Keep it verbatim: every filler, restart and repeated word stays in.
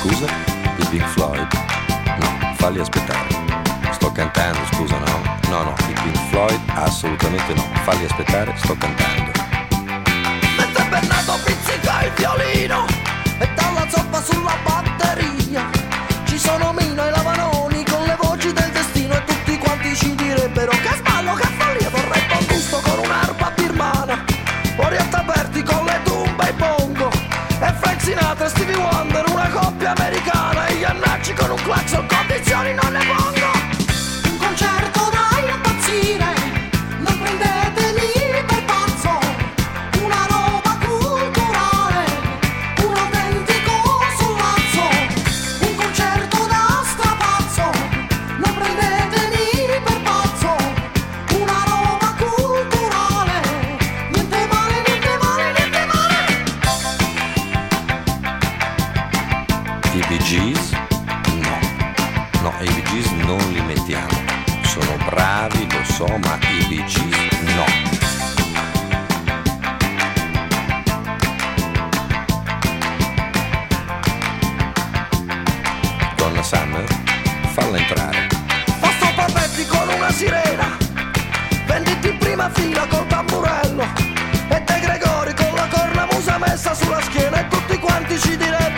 scusa, i Pink Floyd? No, falli aspettare. Sto cantando, scusa, no? No, no, i Pink Floyd assolutamente no. Falli aspettare, sto cantando. Mentre Bernardo pizzica il violino e dalla zoppa sulla batteria, ci sono Mino e Lavanoni con le voci del destino e tutti quanti ci direbbero che sballo, che follia, vorrei buon gusto con un'arpa birmana, Oriente aperti con le tumbe e i bongo, e Frank Sinatra e Stevie Wonder, una coppia americana, e gli annacci con un clacson, condizioni non ne pongo. Un concerto da impazzire, non prendetemi per pazzo, una roba culturale, un autentico sollazzo, un concerto da strapazzo, non prendetemi per pazzo, una roba culturale, niente male, niente male, niente male. I Bee Gees? No. No, i Bee Gees non li mettiamo. Sono bravi, lo so, ma i Bee Gees no. Donna Summer, falla entrare. Posto Papetti con una sirena, venditi in prima fila col tamburello, e De Gregori con la cornamusa messa sulla schiena, e tutti quanti ci direbbero